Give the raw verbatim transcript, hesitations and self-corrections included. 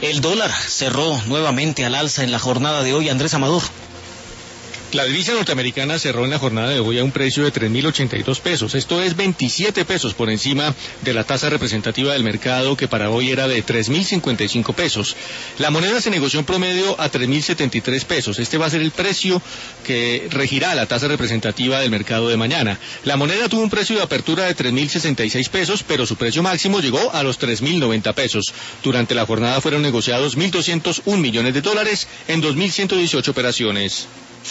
El dólar cerró nuevamente al alza en la jornada de hoy, Andrés Amador. La divisa norteamericana cerró en la jornada de hoy a un precio de tres mil ochenta y dos pesos. Esto es veintisiete pesos por encima de la tasa representativa del mercado, que para hoy era de tres mil cincuenta y cinco pesos. La moneda se negoció en promedio a tres mil setenta y tres pesos. Este va a ser el precio que regirá la tasa representativa del mercado de mañana. La moneda tuvo un precio de apertura de tres mil sesenta y seis pesos, pero su precio máximo llegó a los tres mil noventa pesos. Durante la jornada fueron negociados mil doscientos un millones de dólares en dos mil ciento dieciocho operaciones.